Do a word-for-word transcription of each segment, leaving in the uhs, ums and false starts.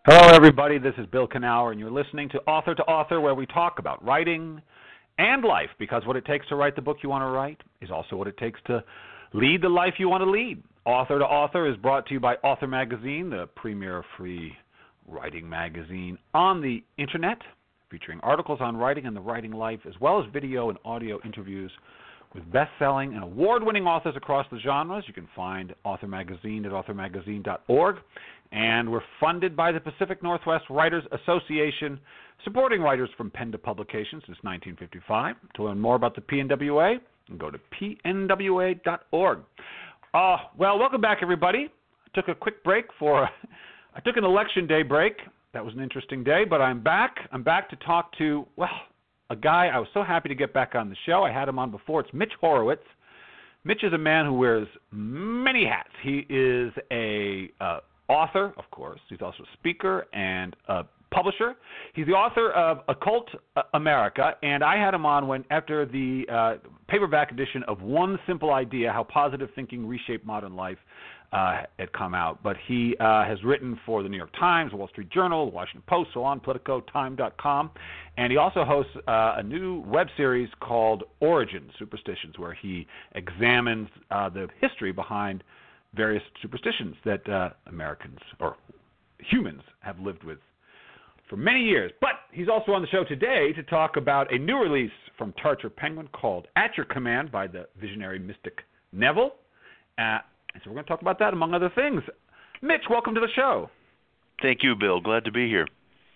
Hello, everybody. This is Bill Knauer, and you're listening to Author to Author, where we talk about writing and life, because what it takes to write the book you want to write is also what it takes to lead the life you want to lead. Author to Author is brought to you by Author Magazine, the premier free writing magazine on the Internet, featuring articles on writing and the writing life, as well as video and audio interviews with best-selling and award-winning authors across the genres. You can find Author Magazine at author magazine dot org. And we're funded by the Pacific Northwest Writers Association, supporting writers from pen to publication since nineteen fifty-five. To learn more about the P N W A, go to P N W A dot org. Uh, well, welcome back, everybody. I took a quick break for, I took an election day break. That was an interesting day, but I'm back. I'm back to talk to, well, a guy I was so happy to get back on the show. I had him on before. It's Mitch Horowitz. Mitch is a man who wears many hats. He is a uh, author, of course. He's also a speaker and a publisher. He's the author of Occult America, and I had him on when after the uh, paperback edition of One Simple Idea, How Positive Thinking Reshaped Modern Life uh, had come out. But he uh, has written for the New York Times, the Wall Street Journal, the Washington Post, Salon, Politico, Time dot com, and he also hosts uh, a new web series called Origins, Superstitions, where he examines uh, the history behind various superstitions that uh, Americans or humans have lived with for many years. But he's also on the show today to talk about a new release from Tarcher Penguin called At Your Command by the visionary mystic Neville. Uh, and so we're going to talk about that, among other things. Mitch, welcome to the show. Thank you, Bill. Glad to be here.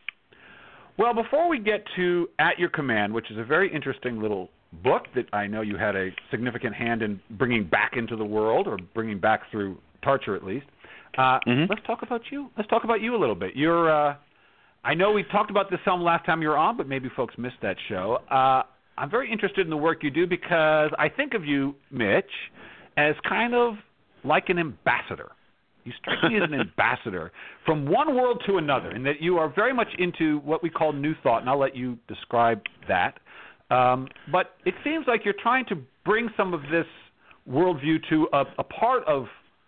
Well, before we get to At Your Command, which is a very interesting little book that I know you had a significant hand in bringing back into the world, or bringing back through Tarcher at least. Uh, mm-hmm. Let's talk about you. Let's talk about you a little bit. You're, uh, I know we talked about this some last time you were on, but maybe folks missed that show. Uh, I'm very interested in the work you do because I think of you, Mitch, as kind of like an ambassador. You strike me as an ambassador from one world to another, in that you are very much into what we call New Thought, and I'll let you describe that. Um, but it seems like you're trying to bring some of this worldview to a, a part of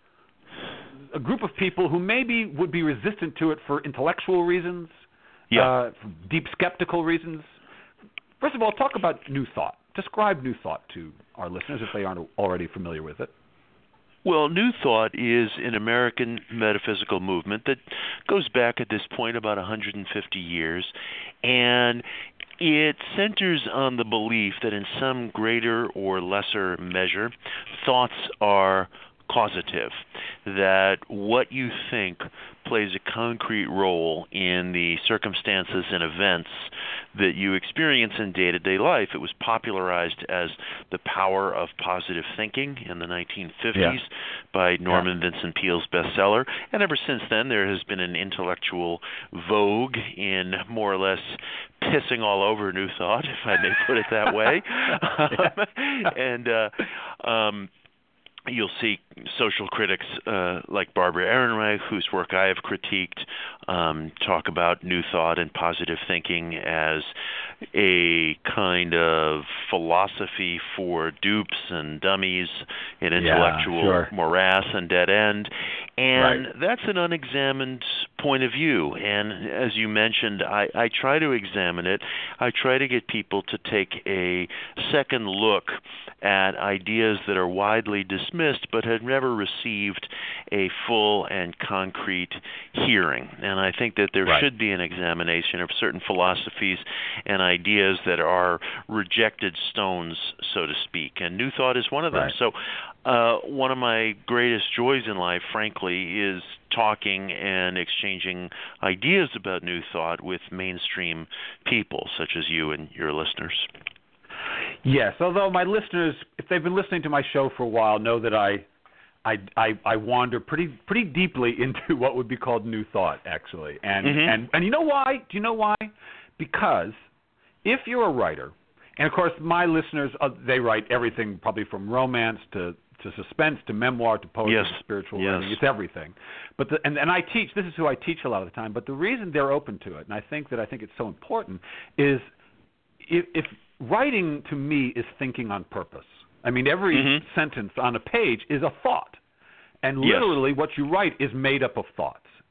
a group of people who maybe would be resistant to it for intellectual reasons, yeah. uh, for deep skeptical reasons. First of all, talk about New Thought. Describe New Thought to our listeners if they aren't already familiar with it. Well, New Thought is an American metaphysical movement that goes back at this point about one hundred fifty years, and it centers on the belief that in some greater or lesser measure, thoughts are causative, that what you think plays a concrete role in the circumstances and events that you experience in day-to-day life. It was popularized as the power of positive thinking in the nineteen fifties yeah. by Norman yeah. Vincent Peale's bestseller, and ever since then there has been an intellectual vogue in more or less pissing all over New Thought, if I may put it that way. um, and uh, um, you'll see social critics uh, like Barbara Ehrenreich, whose work I have critiqued, um, talk about New Thought and positive thinking as a kind of philosophy for dupes and dummies, an intellectual yeah, sure. morass and dead end. And right. that's an unexamined point of view. And as you mentioned, I, I try to examine it. I try to get people to take a second look at ideas that are widely dismissed but had never received a full and concrete hearing. And I think that there right. should be an examination of certain philosophies and ideas that are rejected stones, so to speak. And New Thought is one of them. Right. So uh, one of my greatest joys in life, frankly, is talking and exchanging ideas about New Thought with mainstream people, such as you and your listeners. Yes, although my listeners, if they've been listening to my show for a while, know that I I, I, I wander pretty pretty deeply into what would be called New Thought, actually. And, mm-hmm. and and you know why? Do you know why? Because if you're a writer, and of course my listeners, uh, they write everything probably from romance to, to suspense to memoir to poetry yes. to spiritual yes. writing. It's everything. But the, and, and I teach, this is who I teach a lot of the time, but the reason they're open to it, and I think that I think it's so important, is if, if writing to me is thinking on purpose. I mean, every mm-hmm. sentence on a page is a thought. And yes. literally what you write is made up of thoughts.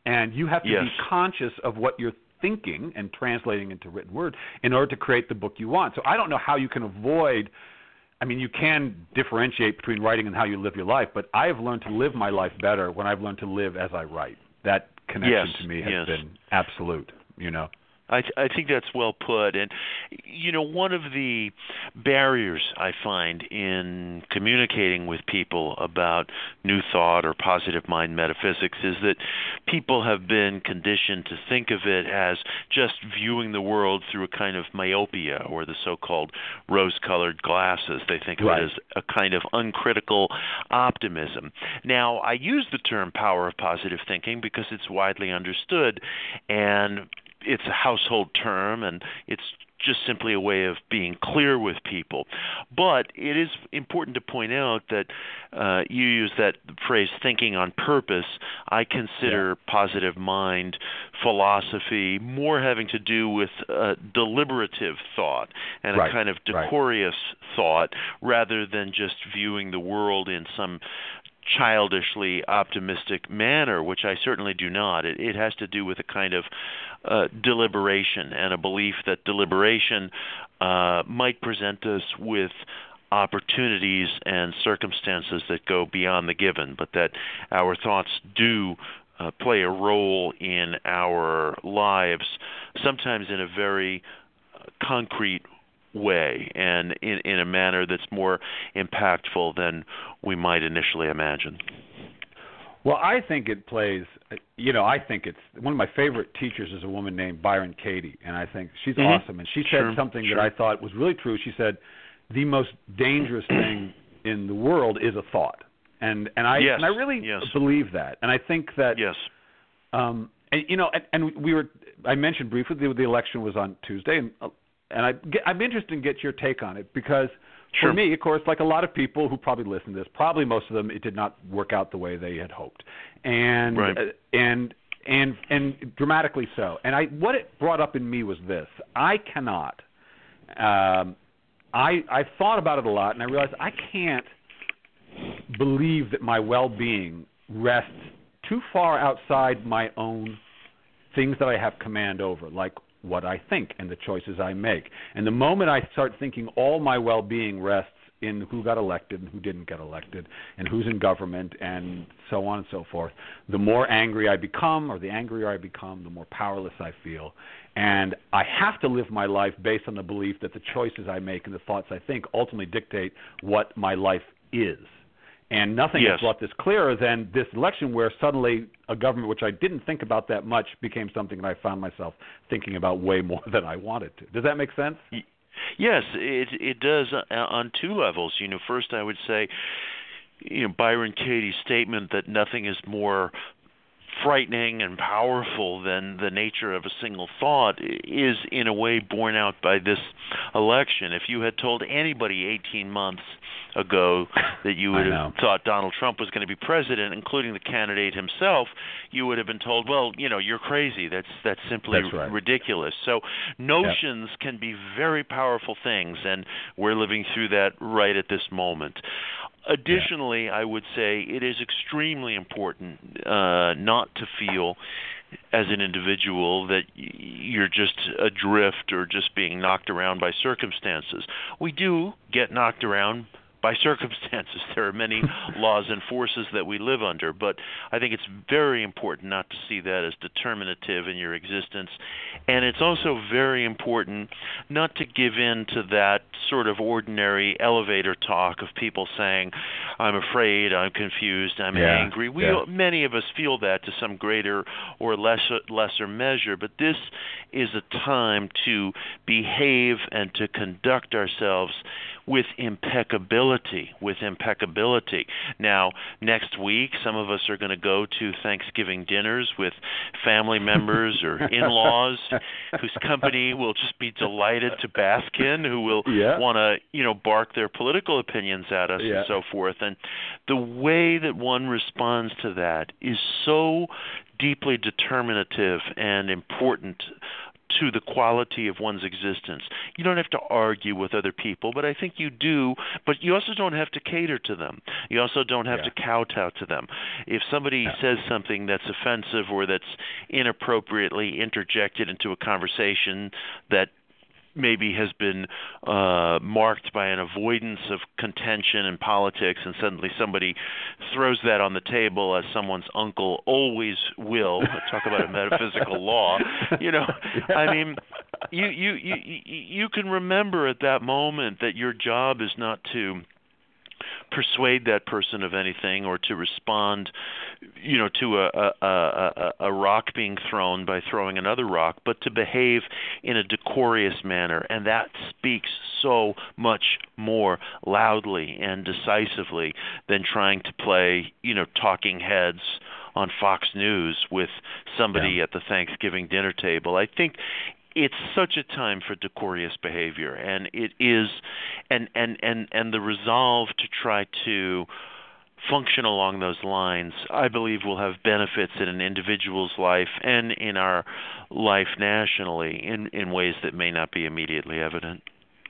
And you have to yes. be conscious of what you're thinking and translating into written word in order to create the book you want. So I don't know how you can avoid, I mean, you can differentiate between writing and how you live your life, but I have learned to live my life better when I've learned to live as I write. That connection yes, to me has yes. been absolute, you know. I, th- I think that's well put. And, you know, one of the barriers I find in communicating with people about New Thought or positive mind metaphysics is that people have been conditioned to think of it as just viewing the world through a kind of myopia or the so-called rose-colored glasses. They think of Right. it as a kind of uncritical optimism. Now, I use the term power of positive thinking because it's widely understood, and it's a household term, and it's just simply a way of being clear with people. But it is important to point out that uh, you use that phrase thinking on purpose. I consider yeah. positive mind philosophy more having to do with uh, deliberative thought and right. a kind of decorous right. thought rather than just viewing the world in some childishly optimistic manner, which I certainly do not. It, it has to do with a kind of uh, deliberation and a belief that deliberation uh, might present us with opportunities and circumstances that go beyond the given, but that our thoughts do uh, play a role in our lives, sometimes in a very uh, concrete way and in, in a manner that's more impactful than we might initially imagine. Well, I think it plays, you know, I think it's, one of my favorite teachers is a woman named Byron Katie, and I think she's mm-hmm. awesome. And she said sure, something sure. that I thought was really true. She said, the most dangerous thing in the world is a thought. And and I yes. and I really yes. believe that. And I think that, yes. um, and, you know, and, and we were, I mentioned briefly the, the election was on Tuesday, and uh, And I, I'm interested in get your take on it because sure. for me, of course, like a lot of people who probably listen to this, probably most of them, it did not work out the way they had hoped, and right. uh, and and and dramatically so. And I, what it brought up in me was this: I cannot. Um, I I thought about it a lot, and I realized I can't believe that my well-being rests too far outside my own things that I have command over, like what I think and the choices I make. And the moment I start thinking all my well-being rests in who got elected and who didn't get elected and who's in government and so on and so forth, the more angry I become, or the angrier I become, the more powerless I feel. And I have to live my life based on the belief that the choices I make and the thoughts I think ultimately dictate what my life is. And nothing yes. has brought this clearer than this election, where suddenly a government, which I didn't think about that much, became something that I found myself thinking about way more than I wanted to. Does that make sense? Yes, it it does on two levels. You know, first I would say, you know, Byron Katie's statement that nothing is more frightening and powerful than the nature of a single thought is in a way borne out by this election. If you had told anybody eighteen months ago that you would have thought Donald Trump was going to be president, including the candidate himself, you would have been told, well, you know, you're crazy. That's that's simply that's right. ridiculous. So notions yep. can be very powerful things, and we're living through that right at this moment. Additionally, yeah. I would say it is extremely important uh, not to feel as an individual that you're just adrift or just being knocked around by circumstances. We do get knocked around by circumstances. There are many laws and forces that we live under, but I think it's very important not to see that as determinative in your existence. And it's also very important not to give in to that sort of ordinary elevator talk of people saying, I'm afraid, I'm confused, I'm yeah, angry. We yeah. Many of us feel that to some greater or lesser, lesser measure, but this is a time to behave and to conduct ourselves with impeccability, with impeccability. Now, next week, some of us are going to go to Thanksgiving dinners with family members or in-laws whose company will just be delighted to bask in, who will yeah. want to, you know, bark their political opinions at us yeah. and so forth. And the way that one responds to that is so deeply determinative and important to the quality of one's existence. You don't have to argue with other people, but I think you do. But you also don't have to cater to them. You also don't have yeah. to kowtow to them. If somebody yeah. says something that's offensive or that's inappropriately interjected into a conversation that maybe has been uh, marked by an avoidance of contention and politics, and suddenly somebody throws that on the table, as someone's uncle always will. Talk about a metaphysical law. You know, yeah. I mean, you, you you you can remember at that moment that your job is not to persuade that person of anything or to respond, you know, to a, a, a, a rock being thrown by throwing another rock, but to behave in a decorous manner. And that speaks so much more loudly and decisively than trying to play, you know, talking heads on Fox News with somebody yeah. at the Thanksgiving dinner table. I think it's such a time for decorous behavior, and it is, and, and, and, and the resolve to try to function along those lines, I believe, will have benefits in an individual's life and in our life nationally in, in ways that may not be immediately evident.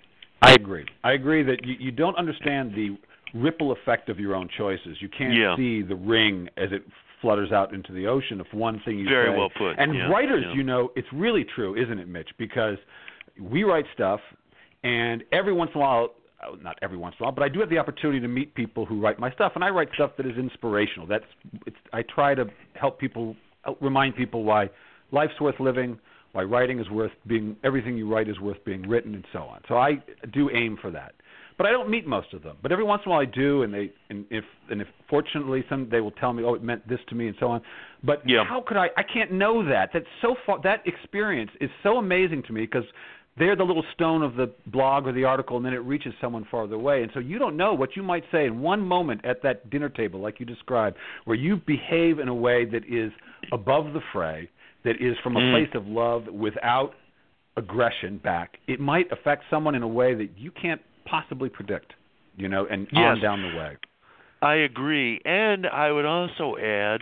I agree. I agree that you, you don't understand the ripple effect of your own choices. You can't yeah. see the ring as it flutters out into the ocean if one thing you Very say. well put. And yeah, writers, yeah. you know, it's really true, isn't it, Mitch? Because we write stuff, and every once in a while, not every once in a while, but I do have the opportunity to meet people who write my stuff, and I write stuff that is inspirational. That's it's, I try to help people, remind people why life's worth living, why writing is worth being, everything you write is worth being written, and so on. So I do aim for that. But I don't meet most of them. But every once in a while I do, and they, and if, and if fortunately some, they will tell me, oh, it meant this to me, and so on. But yeah. how could I? I can't know that. That's so far. That experience is so amazing to me because they're the little stone of the blog or the article, and then it reaches someone farther away. And so you don't know what you might say in one moment at that dinner table, like you described, where you behave in a way that is above the fray, that is from a mm. place of love without aggression back. It might affect someone in a way that you can't possibly predict, you know, and yes. on down the way. I agree. And I would also add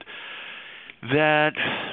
that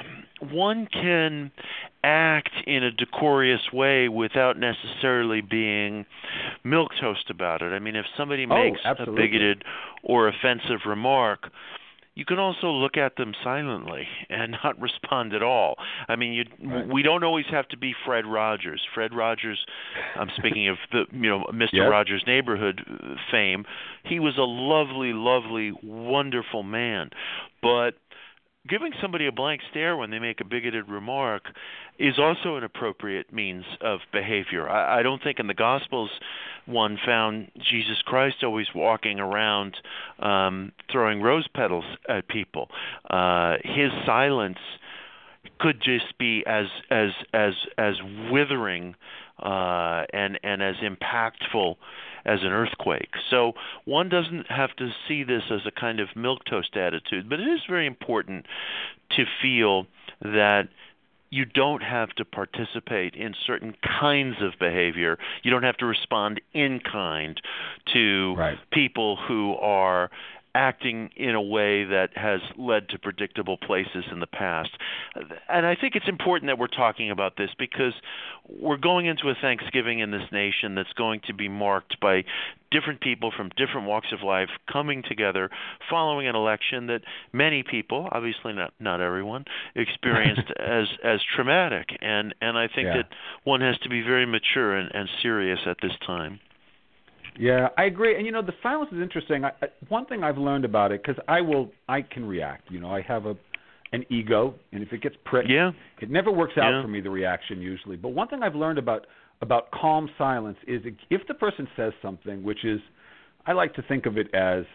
one can act in a decorous way without necessarily being milquetoast about it. I mean, if somebody makes oh, a bigoted or offensive remark, you can also look at them silently and not respond at all. I mean, you, right. we don't always have to be Fred Rogers. Fred Rogers, I'm speaking of the, you know, Mister Yes. Rogers' Neighborhood fame. He was a lovely, lovely, wonderful man, but giving somebody a blank stare when they make a bigoted remark is also an appropriate means of behavior. I, I don't think in the Gospels one found Jesus Christ always walking around um, throwing rose petals at people. Uh, his silence could just be as as as as withering uh, and and as impactful as an earthquake. So one doesn't have to see this as a kind of milquetoast attitude, but it is very important to feel that you don't have to participate in certain kinds of behavior. You don't have to respond in kind to right. people who are acting in a way that has led to predictable places in the past. And I think it's important that we're talking about this because we're going into a Thanksgiving in this nation that's going to be marked by different people from different walks of life coming together following an election that many people, obviously not not everyone, experienced as as traumatic. And and I think yeah. that one has to be very mature and, and serious at this time. Yeah, I agree. And, you know, the silence is interesting. I, I, one thing I've learned about it, because I will, I can react. You know, I have a an ego, and if it gets pricked, yeah. it never works out yeah. for me, the reaction usually. But one thing I've learned about, about calm silence is if the person says something, which is, I like to think of it as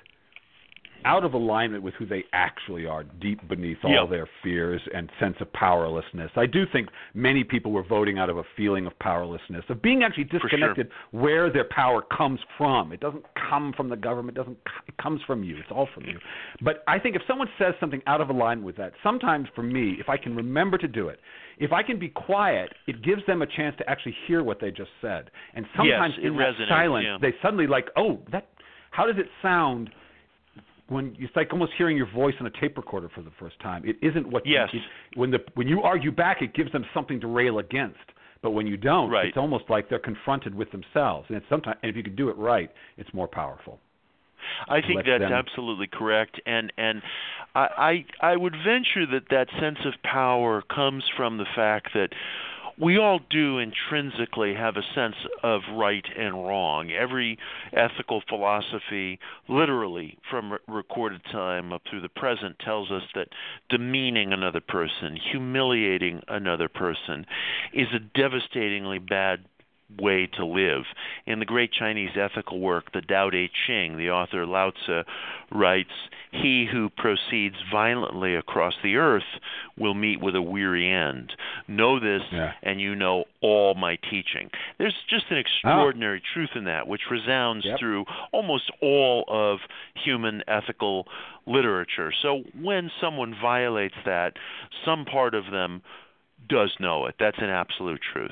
out of alignment with who they actually are, deep beneath all yep. their fears and sense of powerlessness. I do think many people were voting out of a feeling of powerlessness, of being actually disconnected sure. where their power comes from. It doesn't come from the government. It doesn't. It comes from you. It's all from you. But I think if someone says something out of alignment with that, sometimes for me, if I can remember to do it, if I can be quiet, it gives them a chance to actually hear what they just said. And sometimes yes, in that silence, yeah. they suddenly like, oh, that. How does it sound? When it's like almost hearing your voice on a tape recorder for the first time. It isn't what yes. you, it, when the when you argue back, it gives them something to rail against. But when you don't, Right. it's almost like they're confronted with themselves. And it's sometimes, and if you can do it right, it's more powerful. I think Let that's them- absolutely correct, and and I, I I would venture that that sense of power comes from the fact that we all do intrinsically have a sense of right and wrong. Every ethical philosophy, literally from re- recorded time up through the present, tells us that demeaning another person, humiliating another person, is a devastatingly bad way to live. In the great Chinese ethical work, the Tao Te Ching, the author Lao Tzu writes, "He who proceeds violently across the earth will meet with a weary end. Know this, yeah. and you know all my teaching." There's just an extraordinary oh. truth in that, which resounds yep. through almost all of human ethical literature. So when someone violates that, some part of them does know it. That's an absolute truth.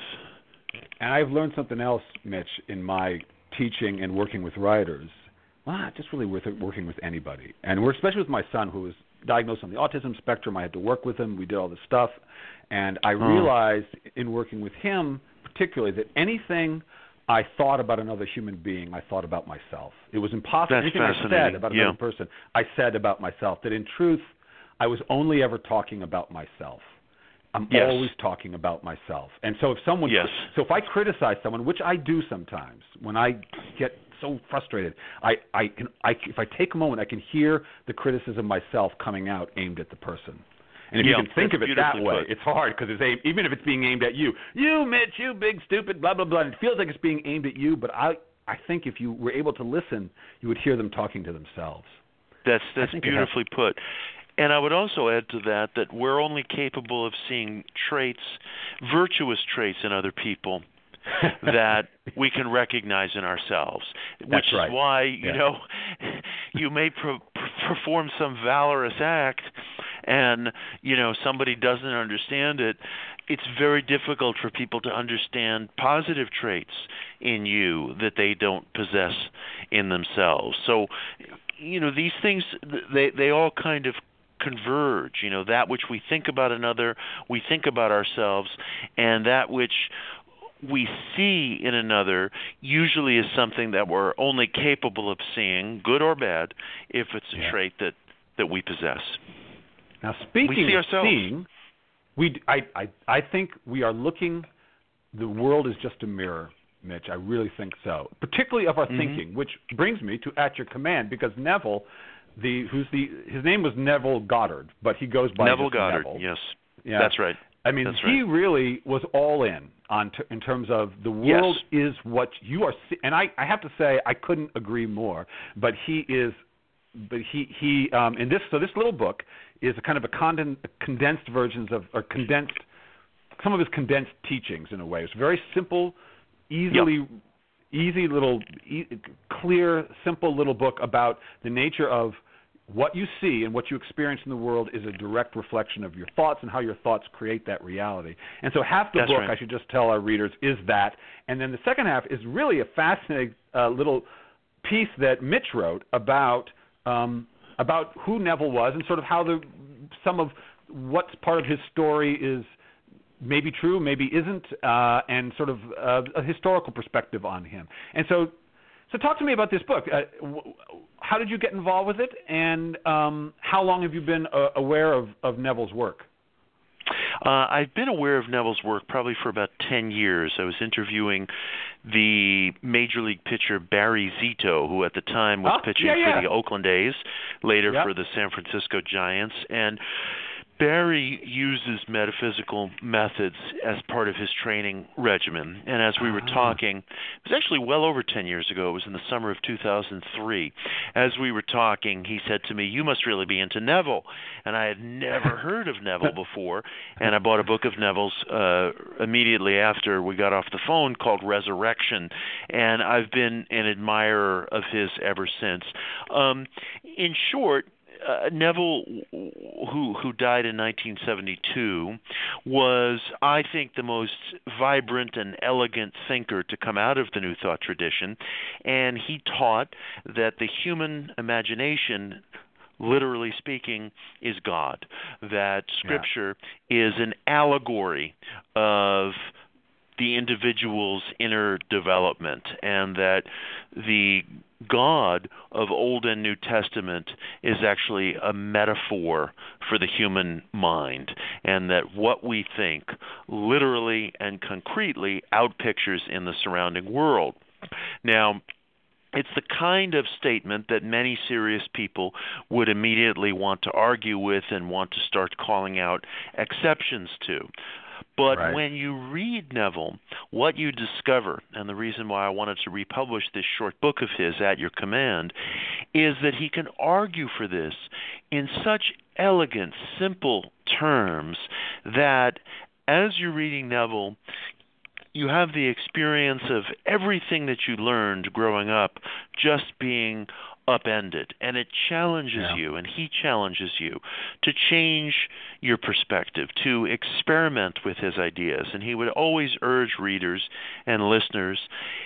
And I've learned something else, Mitch, in my teaching and working with writers. Well, not just really with working with anybody. And we're especially with my son, who was diagnosed on the autism spectrum. I had to work with him. We did all this stuff. And I oh. realized in working with him particularly that anything I thought about another human being, I thought about myself. It was impossible. That's Anything I said about yeah. another person, I said about myself. That in truth, I was only ever talking about myself. I'm yes. always talking about myself. And so if someone, yes. so if I criticize someone, which I do sometimes, when I get so frustrated, I, I can, I, if I take a moment, I can hear the criticism myself coming out aimed at the person. And if yeah, you can think of it that way, put. it's hard because it's aimed, even if it's being aimed at you, you Mitch, you big stupid, blah blah blah. And it feels like it's being aimed at you, but I, I think if you were able to listen, you would hear them talking to themselves. That's that's beautifully put. And I would also add to that that we're only capable of seeing traits, virtuous traits in other people that we can recognize in ourselves. Which That's is right. why, you yeah. know, you may pro- perform some valorous act and, you know, somebody doesn't understand it. It's very difficult for people to understand positive traits in you that they don't possess in themselves. So, you know, these things, they, they all kind of converge. You know, that which we think about another, we think about ourselves, and that which we see in another usually is something that we're only capable of seeing, good or bad, if it's a yeah. trait that, that we possess. Now, speaking we see of ourselves. seeing, we, I, I, I think we are looking, the world is just a mirror, Mitch. I really think so, particularly of our mm-hmm. thinking, which brings me to At Your Command, because Neville, the who's the his name was Neville Goddard, but he goes by Neville Goddard. Neville. Yes, yeah. that's right. I mean, that's he right. really was all in on t- in terms of the world yes. is what you are, see- and I, I have to say I couldn't agree more. But he is, but he he um, in this so this little book is a kind of a conden- condensed versions of or condensed some of his condensed teachings in a way. It's very simple, easily. Yep. Easy little, e- clear, simple little book about the nature of what you see and what you experience in the world is a direct reflection of your thoughts and how your thoughts create that reality. And so half the That's book, right. I should just tell our readers, is that. And then the second half is really a fascinating uh, little piece that Mitch wrote about um, about who Neville was and sort of how the some of what's part of his story is maybe true, maybe isn't, uh, and sort of uh, a historical perspective on him. And so, so talk to me about this book. Uh, w- how did you get involved with it, and um, how long have you been uh, aware of, of Neville's work? Uh, I've been aware of Neville's work probably for about ten years. I was interviewing the Major League pitcher Barry Zito, who at the time was oh, pitching yeah, yeah. for the Oakland A's, later yep. for the San Francisco Giants, and Barry uses metaphysical methods as part of his training regimen. And as we were talking, it was actually well over ten years ago. It was in the summer of two thousand three. As we were talking, he said to me, "You must really be into Neville." And I had never heard of Neville before. And I bought a book of Neville's uh, immediately after we got off the phone called Resurrection. And I've been an admirer of his ever since. Um, in short, Uh, Neville, who who died in nineteen seventy-two, was, I think, the most vibrant and elegant thinker to come out of the New Thought tradition, and he taught that the human imagination, literally speaking, is God, that Scripture yeah. is an allegory of the individual's inner development, and that the God of Old and New Testament is actually a metaphor for the human mind, and that what we think literally and concretely outpictures in the surrounding world. Now, it's the kind of statement that many serious people would immediately want to argue with and want to start calling out exceptions to. But right. when you read Neville, what you discover, and the reason why I wanted to republish this short book of his at your command, is that he can argue for this in such elegant, simple terms that as you're reading Neville, you have the experience of everything that you learned growing up just being upended, and it challenges yeah. you, and he challenges you to change your perspective, to experiment with his ideas. And he would always urge readers and listeners,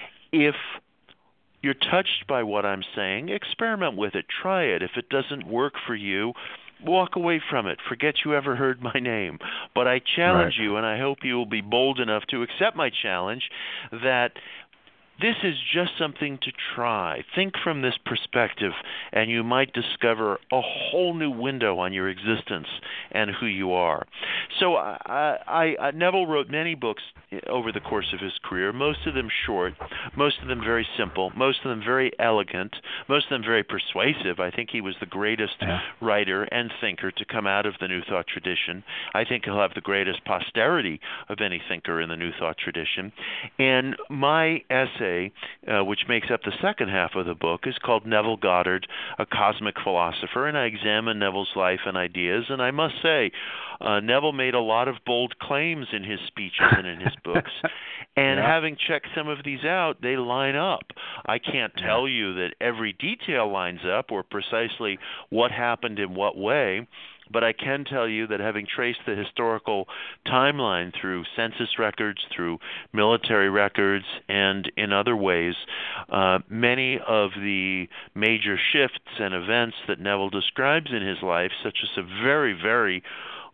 if you're touched by what I'm saying, experiment with it, try it. If it doesn't work for you, walk away from it. Forget you ever heard my name. But I challenge right. you, and I hope you will be bold enough to accept my challenge, that this is just something to try. Think from this perspective, and you might discover a whole new window on your existence and who you are. So I, I, I, Neville wrote many books over the course of his career, most of them short, most of them very simple, most of them very elegant, most of them very persuasive. I think he was the greatest yeah. writer and thinker to come out of the New Thought tradition. I think he'll have the greatest posterity of any thinker in the New Thought tradition. And my essay, uh, which makes up the second half of the book, is called Neville Goddard, A Cosmic Philosopher, and I examine Neville's life and ideas. And I must say, uh, Neville made a lot of bold claims in his speeches and in his books. And yeah. having checked some of these out, they line up. I can't tell yeah. you that every detail lines up or precisely what happened in what way, but I can tell you that having traced the historical timeline through census records, through military records, and in other ways, uh, many of the major shifts and events that Neville describes in his life, such as a very, very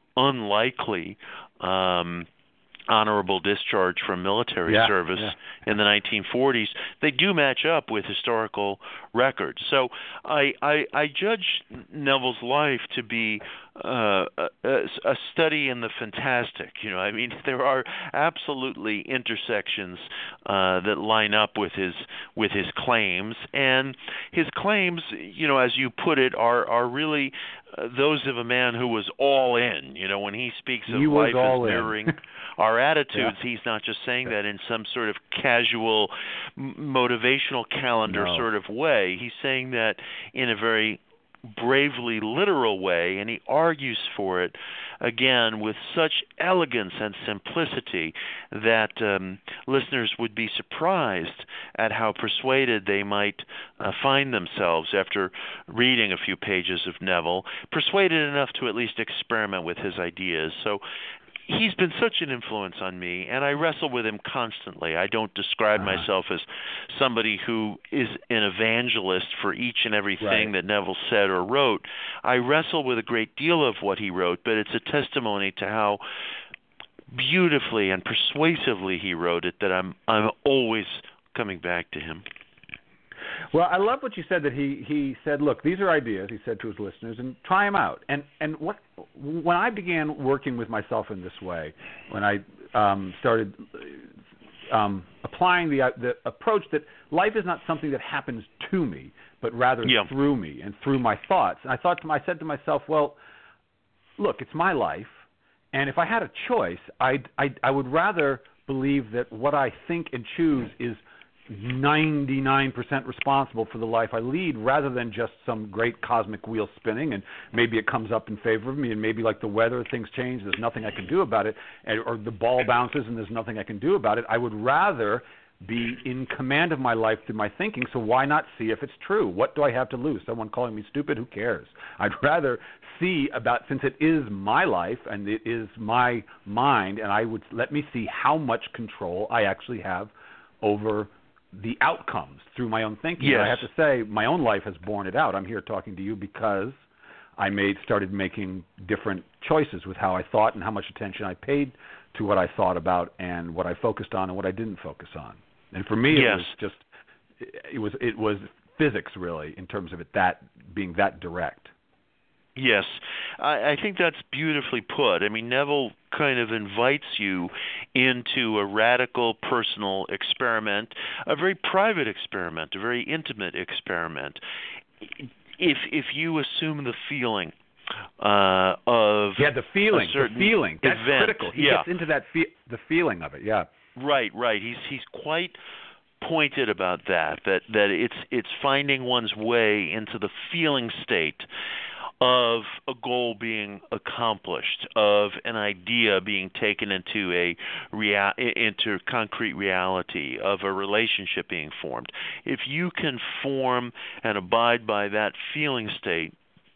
unlikely um, honorable discharge from military yeah, service yeah. in the nineteen forties, they do match up with historical records. So I, I, I judge Neville's life to be uh, a, a study in the fantastic. You know, I mean, there are absolutely intersections uh, that line up with his with his claims, and his claims, you know, as you put it, are are really uh, those of a man who was all in. You know, when he speaks of he life as in. mirroring our attitudes, yeah. he's not just saying that in some sort of casual m- motivational calendar no. sort of way. He's saying that in a very bravely literal way, and he argues for it, again, with such elegance and simplicity that um, listeners would be surprised at how persuaded they might uh, find themselves after reading a few pages of Neville, persuaded enough to at least experiment with his ideas. So he's been such an influence on me, and I wrestle with him constantly. I don't describe uh-huh. myself as somebody who is an evangelist for each and everything right. that Neville said or wrote. I wrestle with a great deal of what he wrote, but it's a testimony to how beautifully and persuasively he wrote it that I'm I'm always coming back to him. Well, I love what you said, that he, he said, look, these are ideas, he said to his listeners, and try them out. And and what when I began working with myself in this way, when I um, started um, applying the the approach that life is not something that happens to me, but rather yeah. through me and through my thoughts. And I thought to my, I said to myself, well, look, it's my life, and if I had a choice, I'd, I'd, I would rather believe that what I think and choose is ninety-nine percent responsible for the life I lead, rather than just some great cosmic wheel spinning and maybe it comes up in favor of me, and maybe like the weather, things change, there's nothing I can do about it, and, or the ball bounces and there's nothing I can do about it. I would rather be in command of my life through my thinking, so why not see if it's true? What do I have to lose? Someone calling me stupid? Who cares? I'd rather see about, since it is my life and it is my mind, and I would let me see how much control I actually have over the outcomes through my own thinking. Yes. I have to say, my own life has borne it out. I'm here talking to you because I made started making different choices with how I thought and how much attention I paid to what I thought about and what I focused on and what I didn't focus on. And for me, yes. it was just it was it was physics really in terms of it that being that direct. Yes, I, I think that's beautifully put. I mean, Neville kind of invites you into a radical personal experiment, a very private experiment, a very intimate experiment. If if you assume the feeling uh, of yeah, the feeling, a certain the feeling that's event. critical. He yeah. gets into that fe- the feeling of it. Yeah, right, right. He's he's quite pointed about that. That that it's it's finding one's way into the feeling state of a goal being accomplished, of an idea being taken into a rea- into concrete reality, of a relationship being formed. If you can form and abide by that feeling state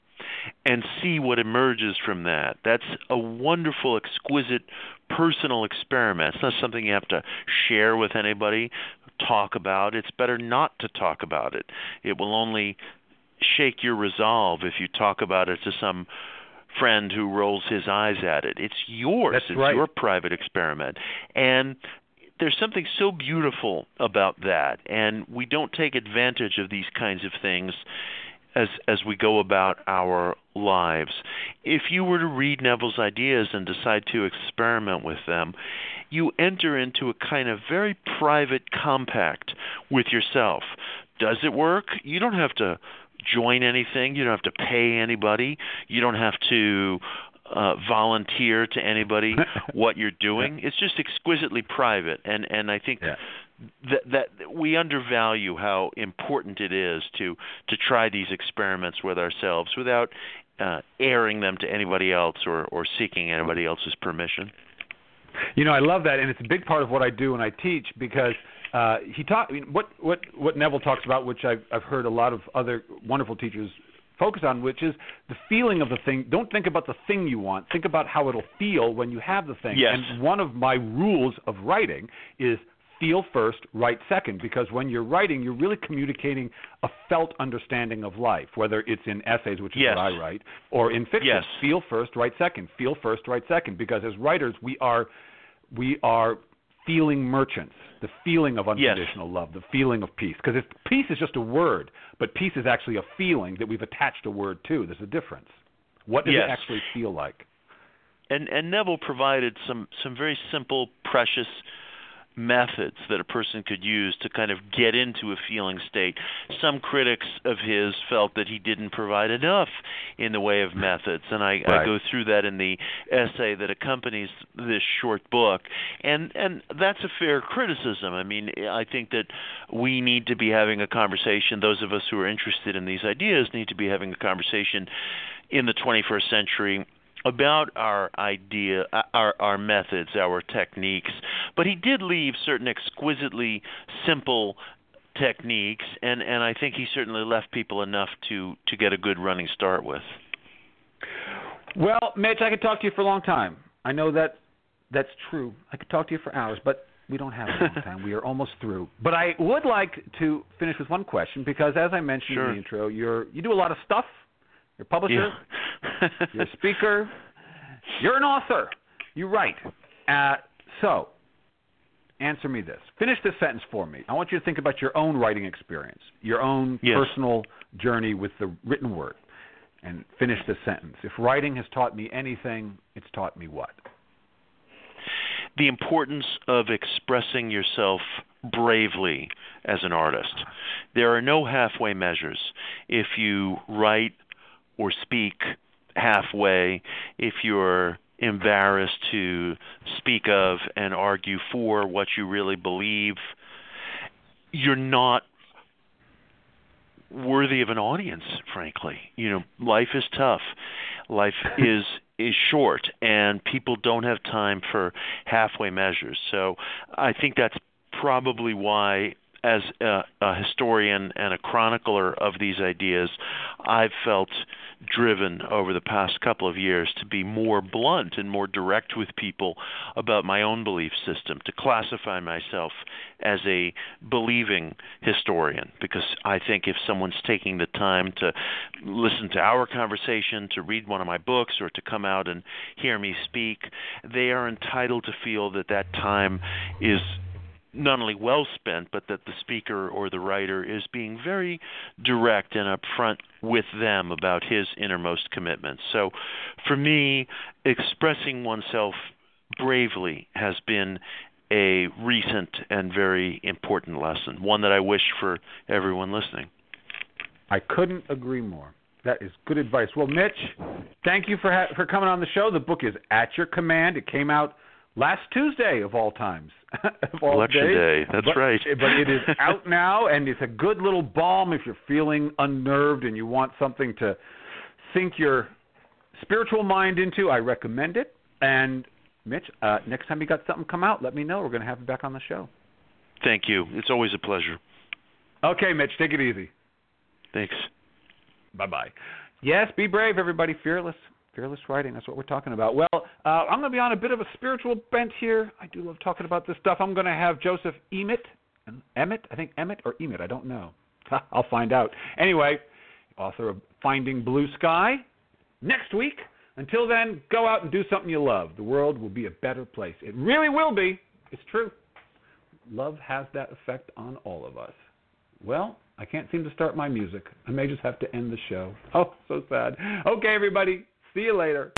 and see what emerges from that, that's a wonderful, exquisite, personal experiment. It's not something you have to share with anybody, talk about. It's better not to talk about it. It will only shake your resolve if you talk about it to some friend who rolls his eyes at it. It's yours. That's it's right. your private experiment. And there's something so beautiful about that. And we don't take advantage of these kinds of things as as we go about our lives. If you were to read Neville's ideas and decide to experiment with them, you enter into a kind of very private compact with yourself. Does it work? You don't have to join anything. You don't have to pay anybody. You don't have to uh, volunteer to anybody what you're doing. It's just exquisitely private. And, and I think yeah. that, that we undervalue how important it is to, to try these experiments with ourselves without uh, airing them to anybody else or, or seeking anybody else's permission. You know, I love that, and it's a big part of what I do when I teach because uh, he talk. I mean, what what what Neville talks about, which I've I've heard a lot of other wonderful teachers focus on, which is the feeling of the thing. Don't think about the thing you want. Think about how it'll feel when you have the thing. Yes. And one of my rules of writing is feel first, write second, because when you're writing, you're really communicating a felt understanding of life, whether it's in essays, which is yes. what I write, or in fiction. Yes. Feel first, write second. Feel first, write second, because as writers, we are we are feeling merchants, the feeling of unconditional yes. love, the feeling of peace. Because peace is just a word, but peace is actually a feeling that we've attached a word to. There's a difference. What does yes. it actually feel like? And, and Neville provided some, some very simple, precious methods that a person could use to kind of get into a feeling state. Some critics of his felt that he didn't provide enough in the way of methods, and I, right. I go through that in the essay that accompanies this short book, and and that's a fair criticism. I mean, I think that we need to be having a conversation, those of us who are interested in these ideas need to be having a conversation in the twenty-first century about our idea, our our methods, our techniques. But he did leave certain exquisitely simple techniques, and, and I think he certainly left people enough to, to get a good running start with. Well, Mitch, I could talk to you for a long time. I know that that's true. I could talk to you for hours, but we don't have a long time. We are almost through. But I would like to finish with one question, because as I mentioned sure. in the intro, you're you do a lot of stuff. You're a publisher. Yeah. You're a speaker. You're an author. You write. Uh, so, answer me this. Finish this sentence for me. I want you to think about your own writing experience, your own yes. personal journey with the written word, and finish this sentence. If writing has taught me anything, it's taught me what? The importance of expressing yourself bravely as an artist. There are no halfway measures. If you write or speak halfway, if you're embarrassed to speak of and argue for what you really believe, you're not worthy of an audience, frankly. You know, life is tough. Life is is short, and people don't have time for halfway measures. So I think that's probably why, as a, a historian and a chronicler of these ideas, I've felt driven over the past couple of years to be more blunt and more direct with people about my own belief system, to classify myself as a believing historian, because I think if someone's taking the time to listen to our conversation, to read one of my books, or to come out and hear me speak, they are entitled to feel that that time is not only well spent, but that the speaker or the writer is being very direct and upfront with them about his innermost commitments. So for me, expressing oneself bravely has been a recent and very important lesson, one that I wish for everyone listening. I couldn't agree more. That is good advice. Well, Mitch, thank you for ha- for coming on the show. The book is at your command. It came out last Tuesday of all times. of all Election days. day, that's but, right. But it is out now, and it's a good little balm if you're feeling unnerved and you want something to sink your spiritual mind into. I recommend it. And, Mitch, uh, next time you got something come out, let me know. We're going to have you back on the show. Thank you. It's always a pleasure. Okay, Mitch, take it easy. Thanks. Bye-bye. Yes, be brave, everybody. Fearless. Fearless writing, that's what we're talking about. Well, uh, I'm going to be on a bit of a spiritual bent here. I do love talking about this stuff. I'm going to have Joseph Emmett, Emmett, I think Emmett or Emmett, I don't know. I'll find out. Anyway, author of Finding Blue Sky, next week. Until then, go out and do something you love. The world will be a better place. It really will be. It's true. Love has that effect on all of us. Well, I can't seem to start my music. I may just have to end the show. Oh, so sad. Okay, everybody. See you later.